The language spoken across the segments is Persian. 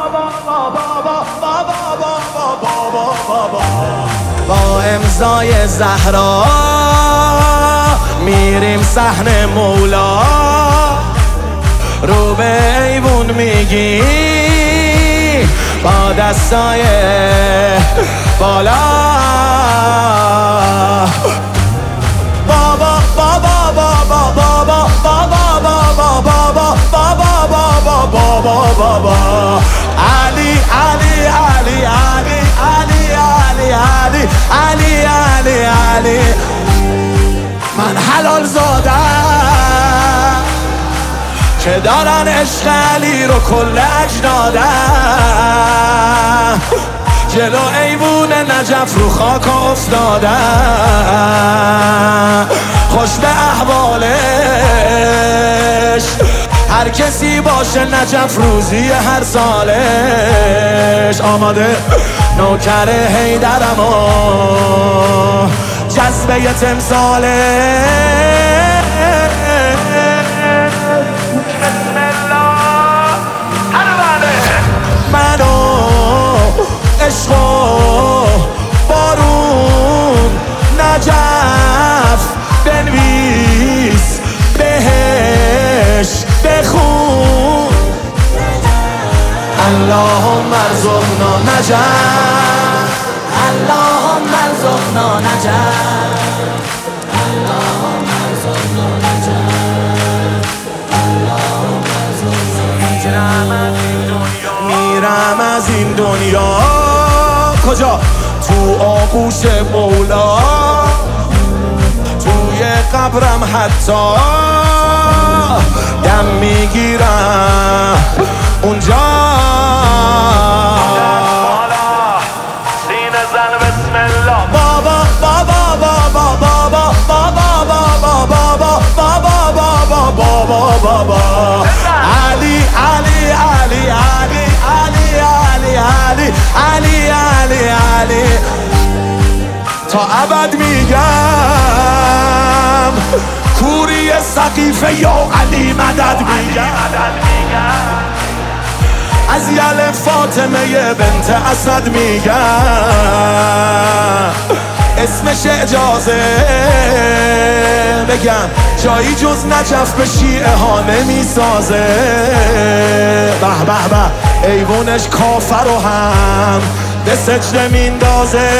با امضای زهرا میریم صحن مولا، رو به ایوون میگی با دستای بالا. بابا بابا بابا بابا بابا بابا بابا بابا بابا بابا علی علی علی علی علی علی علی علی علی علی. من حلال زادم که دارن عشق علی رو کل اجدادم، جلو ایوون نجف رو خاک افتادم، خوش به احوالش هر کسی باشه نجف روزی هر سالش. آماده نوکر حیدرم و جذبه تمثاله. عشق و بارون نجف بنویس بهش بخون اللهم ارزقنا نجف، اللهم ارزقنا نجف، اللهم ارزقنا نجف، اللهم ارزقنا نجف. میرم از این دنیا کجا؟ تو آغوش مولا، توی قبرم حتی دم میگیرم اونجا. سینه زن بسم الله. بابا بابا بابا بابا بابا بابا بابا بابا بابا بابا علی علی علی علی علی علی علی علی علی علی. تا ابد میگم کوری سقیفه یا علی مدد میگم، از یل فاطمه بنت اسد میگم، اسمش اجازه بگم جایی جز نجف به شیعه ها نمیسازه. به به به ایوونش کافر رو هم به سجده میندازه.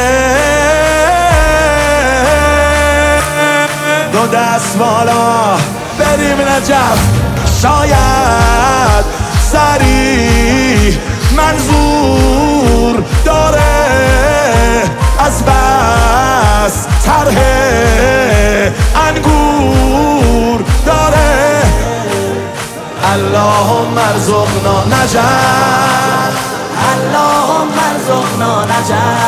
دو دست بالا بریم نجف، شاید سری منظور داره از بس طرح انگور داره. اللهم ارزقنا نجف، اللهم ارزقنا نجف.